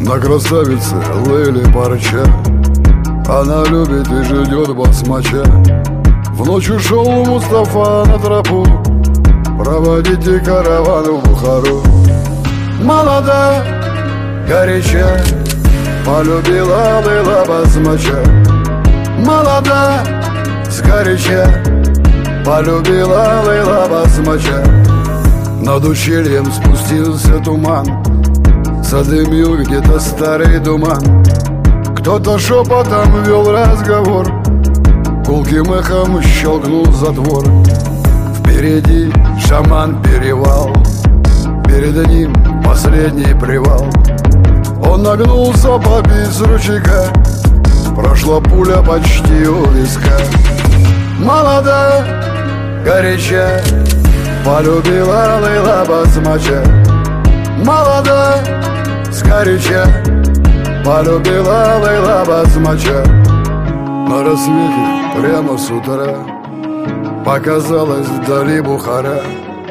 На красавице Лейли Парча. Она любит и ждет басмача. В ночь ушел Мустафа на тропу проводите караван в Бухару. Молода, горяча, полюбила Лейла басмача. Молода, сгоряча, полюбила Лейла басмача. Над ущельем спустился туман, задымил где-то старый туман. Кто-то шепотом вел разговор, гулким эхом щелкнул затвор. Впереди шаман перевал, перед ним последний привал. Он нагнулся попить с ручейка, прошла пуля почти у виска. Молода, горяча, полюбила Лейла басмача. Молода, сгоряча, полюбила Лейла басмача. На рассвете прямо с утра показалась вдали Бухара.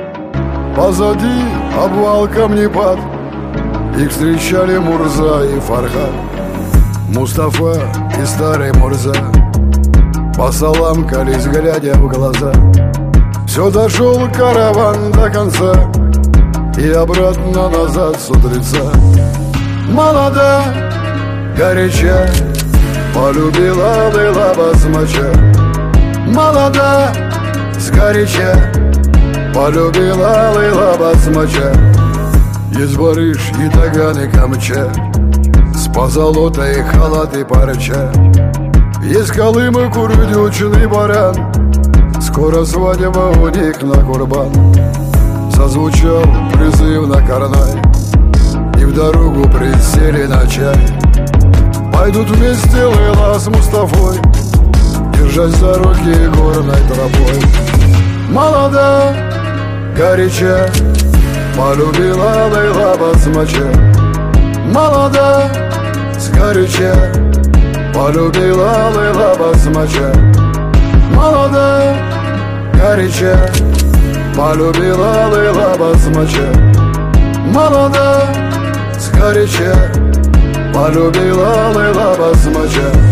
Позади обвал камнепад, их встречали Мурза и Фархад. Мустафа и старый Мурза посаламкались, глядя в глаза. Все дошел караван до конца и обратно назад с утреца. Молода, горяча, полюбила Лейла басмача. Молода, сгоряча, полюбила Лейла басмача. Есть барыш и таган и камча, с позолотой халат и парча. Есть Колым и курдючный баран, скоро свадьба у них на курбан. Зазвучал призыв на карнай, и в дорогу присели на чай. Пойдут вместе Лейла с Мустафой, держась за руки горной тропой. Молода, горяча, полюбила Лейла басмача. Молода, сгоряча, полюбила Лейла басмача. Молода, горяча, полюбила Лейла басмача. Молода, сгоряча, полюбила Лейла басмача.